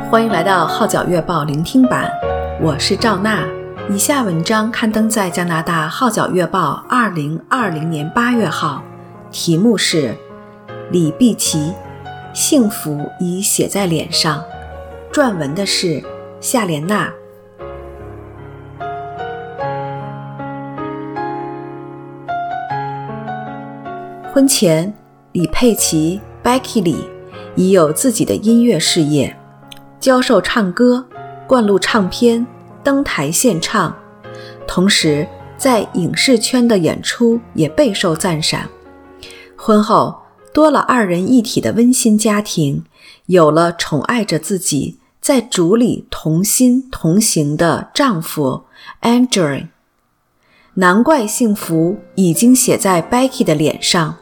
欢迎来到号角月报聆听版，我是赵娜。以下文章刊登在加拿大号角月报2020年8月号，题目是李碧琪，幸福已写在脸上。撰文的是夏莲娜。婚前，李佩琪 Becky 李已有自己的音乐事业，教授唱歌，灌录唱片，登台献唱，同时在影视圈的演出也备受赞赏。婚后多了二人一体的温馨家庭，有了宠爱着自己，在主里同心同行的丈夫 Andrew。 难怪幸福已经写在 Becky 的脸上。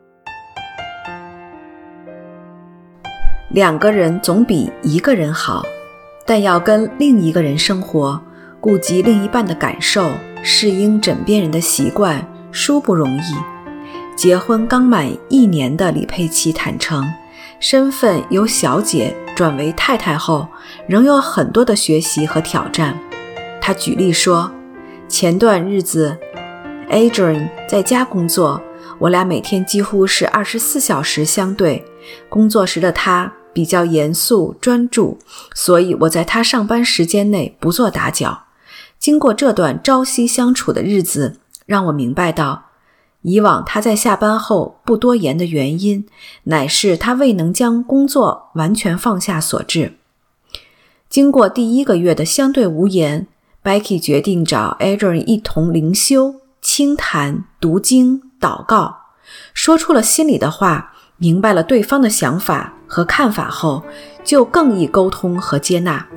两个人总比一个人好，但要跟另一个人生活，顾及另一半的感受，适应枕边人的习惯，殊不容易。结婚刚满1年的李佩琪坦诚，身份由小姐转为太太后，仍有很多的学习和挑战。她举例说，前段日子 Adrian 在家工作，我俩每天几乎是24小时相对，工作时的他比较严肃专注，所以我在他上班时间内不做打搅。经过这段朝夕相处的日子，让我明白到，以往他在下班后不多言的原因，乃是他未能将工作完全放下所致。经过第1个月的相对无言， Becky 决定找 Adrian 一同灵修、清谈、读经、祷告，说出了心里的话，明白了对方的想法和看法后，就更易沟通和接纳。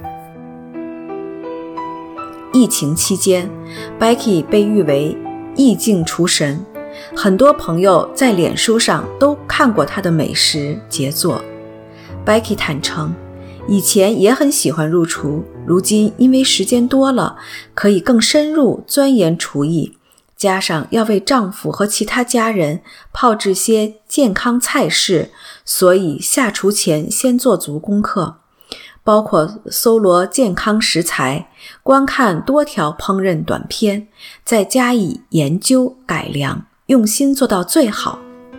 疫情期间， Becky 被誉为意境厨神，很多朋友在脸书上都看过她的美食杰作。 Becky 坦诚，以前也很喜欢入厨，如今因为时间多了，可以更深入钻研厨艺，加上要为丈夫和其他家人炮制些健康菜式，所以下厨前先做足功课，包括搜罗健康食材，观看多条烹饪短片，再加以研究改良，用心做到最好。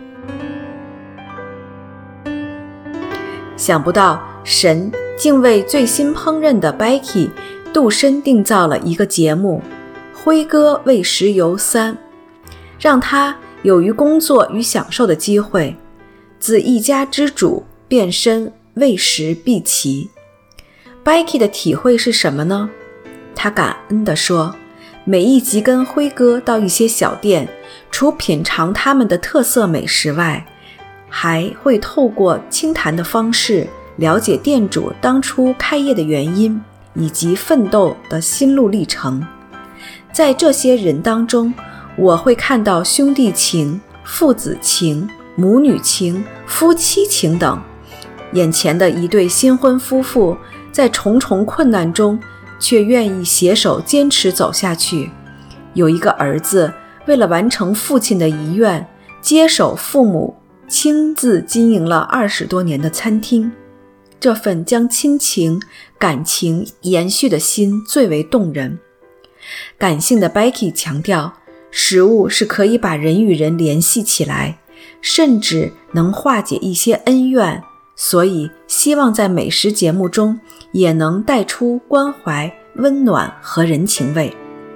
想不到神竟为最新烹饪的 Becky 度身定造了一个节目辉哥喂食游3，让他有于工作与享受的机会，自一家之主变身喂食碧琪。 Becky 的体会是什么呢？他感恩地说，每一集跟辉哥到一些小店，除品尝他们的特色美食外，还会透过清谈的方式了解店主当初开业的原因以及奋斗的心路历程。在这些人当中，我会看到兄弟情、父子情、母女情、夫妻情等。眼前的一对新婚夫妇在重重困难中却愿意携手坚持走下去。有一个儿子为了完成父亲的遗愿，接手父母亲自经营了20多年的餐厅。这份将亲情、感情延续的心最为动人。感性的 Becky 强调，食物是可以把人与人联系起来，甚至能化解一些恩怨，所以希望在美食节目中也能带出关怀、温暖和人情味。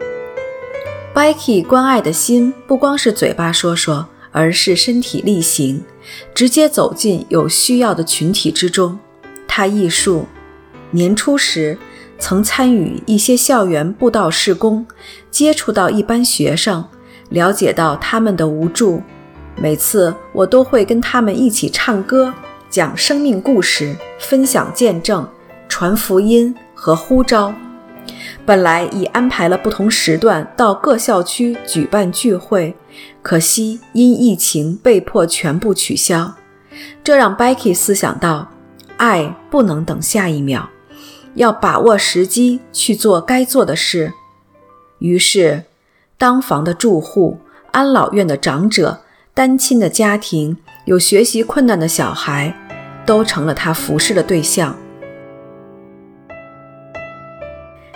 Becky 关爱的心不光是嘴巴说说，而是身体力行，直接走进有需要的群体之中。他忆述，年初时曾参与一些校园布道事工，接触到一班学生，了解到他们的无助。每次我都会跟他们一起唱歌，讲生命故事，分享见证，传福音和呼召。本来已安排了不同时段到各校区举办聚会，可惜因疫情被迫全部取消。这让 Becky 思想到，爱不能等下一秒，要把握时机去做该做的事。于是当房的住户、安老院的长者、单亲的家庭、有学习困难的小孩，都成了他服侍的对象。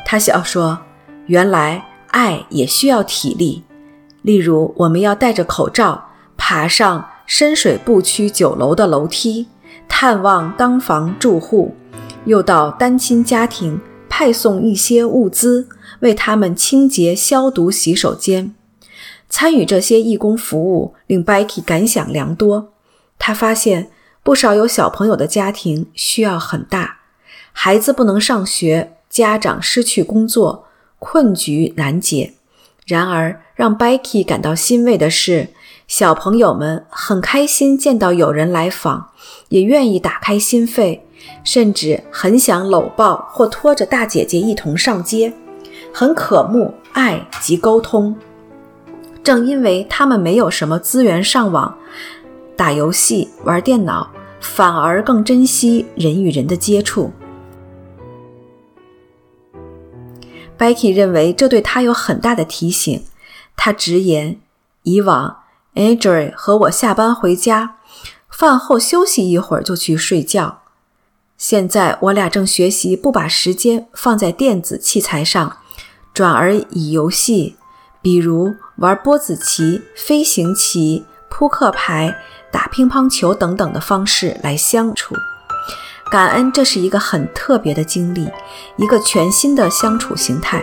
他笑说，原来爱也需要体力，例如我们要戴着口罩爬上深水埗区9楼的楼梯，探望当房住户，又到单亲家庭派送一些物资，为他们清洁消毒洗手间。参与这些义工服务令 Becky 感想良多。他发现不少有小朋友的家庭需要很大，孩子不能上学，家长失去工作，困局难解。然而让 Becky 感到欣慰的是，小朋友们很开心见到有人来访，也愿意打开心扉，甚至很想搂抱或拖着大姐姐一同上街，很渴慕爱及沟通。正因为他们没有什么资源上网、打游戏、玩电脑，反而更珍惜人与人的接触。Becky 认为这对他有很大的提醒。他直言，以往 Andrew 和我下班回家，饭后休息一会儿就去睡觉。现在我俩正学习不把时间放在电子器材上，转而以游戏，比如玩波子棋、飞行棋、扑克牌、打乒乓球等等的方式来相处。感恩这是一个很特别的经历，一个全新的相处形态。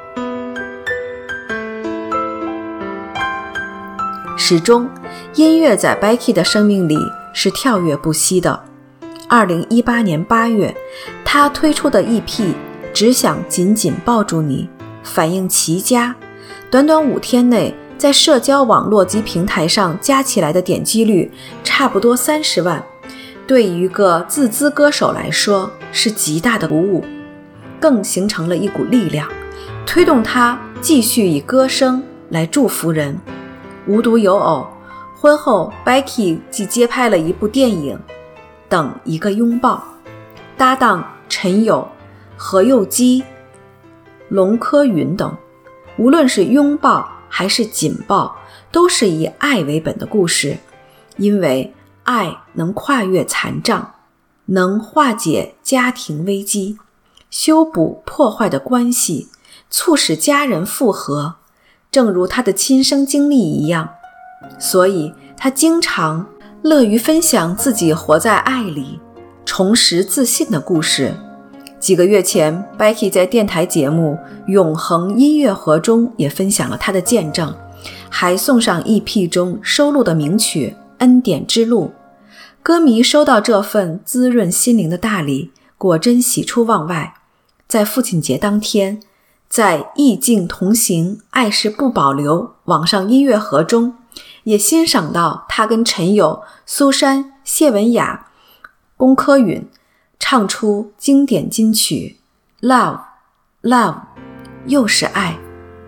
始终，音乐在 Becky 的生命里是跳跃不息的。2018年8月，他推出的 EP《只想紧紧抱住你》反应奇佳，短短5天内在社交网络及平台上加起来的点击率差不多30万，对于一个自资歌手来说是极大的鼓舞，更形成了一股力量，推动他继续以歌声来祝福人。无独有偶，婚后 Becky 既接拍了一部电影《等一个拥抱》，搭档陈友、何佑基、龙科云等，无论是拥抱还是紧抱，都是以爱为本的故事。因为爱能跨越残障，能化解家庭危机，修补破坏的关系，促使家人复合，正如他的亲身经历一样。所以他经常乐于分享自己活在爱里，重拾自信的故事。几个月前 Becky 在电台节目《永恒音乐盒》中也分享了她的见证，还送上 EP 中收录的名曲《恩典之路》。歌迷收到这份滋润心灵的大礼，果真喜出望外。在父亲节当天，在意境同行爱是不保留网上音乐盒中，也欣赏到他跟陈友、苏珊、谢文雅、龚科允唱出经典金曲 Love Love 又是爱。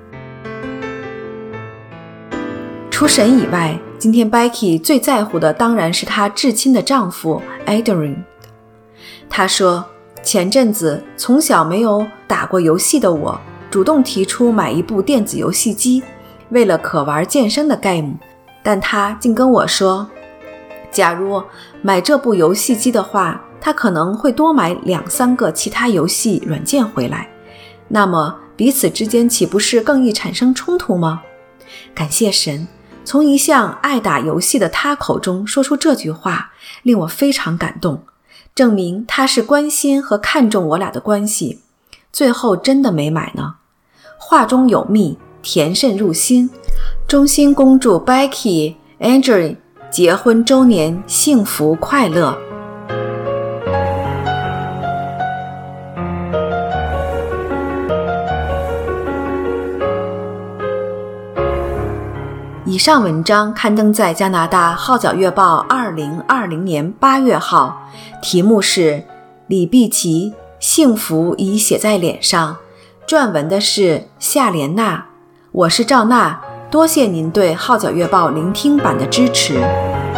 除神以外，今天 Becky 最在乎的当然是她至亲的丈夫 Adrian。 她说，前阵子从小没有打过游戏的我，主动提出买一部电子游戏机，为了可玩健身的 game， 但他竟跟我说，假如买这部游戏机的话，他可能会多买2-3个其他游戏软件回来，那么彼此之间岂不是更易产生冲突吗？感谢神，从一向爱打游戏的他口中说出这句话，令我非常感动，证明他是关心和看重我俩的关系。最后真的没买呢。话中有蜜，甜甚入心。衷心恭祝 Becky、Andrew 结婚周年幸福快乐。以上文章刊登在加拿大号角月报2020年8月号，题目是李碧琪，幸福已写在脸上，撰文的是夏莲娜。我是赵娜，多谢您对号角月报聆听版的支持。